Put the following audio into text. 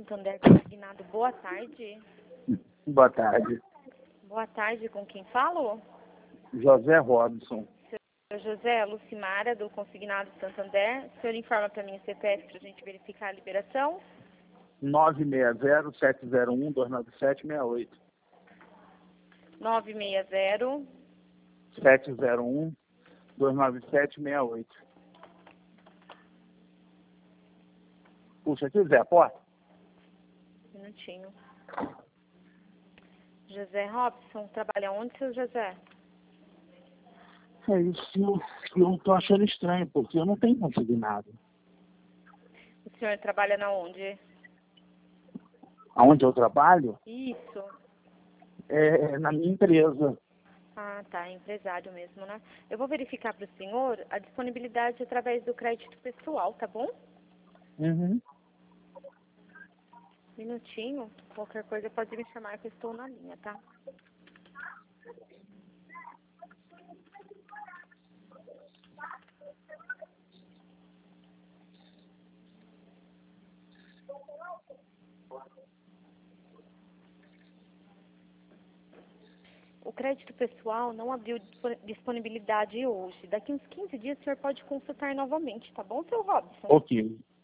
Santander Consignado, boa tarde. Boa tarde. Boa tarde, com quem falo? José Robson. Seu José, Lucimara, do Consignado Santander. O senhor informa para mim o CPF para a gente verificar a liberação? 960-701-29768. 960. 701-29768. Puxa aqui, Zé, a porta. Um minutinho. José Robson, trabalha onde, seu José? É isso que eu tô achando estranho, porque eu não tenho consignado. O senhor trabalha na onde? Aonde eu trabalho Isso. é na minha empresa. Ah, tá, empresário mesmo, né? Eu vou verificar para o senhor a disponibilidade através do crédito pessoal, tá bom? Uhum. Minutinho, qualquer coisa pode me chamar que eu estou na linha, tá? O crédito pessoal não abriu disponibilidade hoje. Daqui uns 15 dias o senhor pode consultar novamente, tá bom, seu Robson? Ok.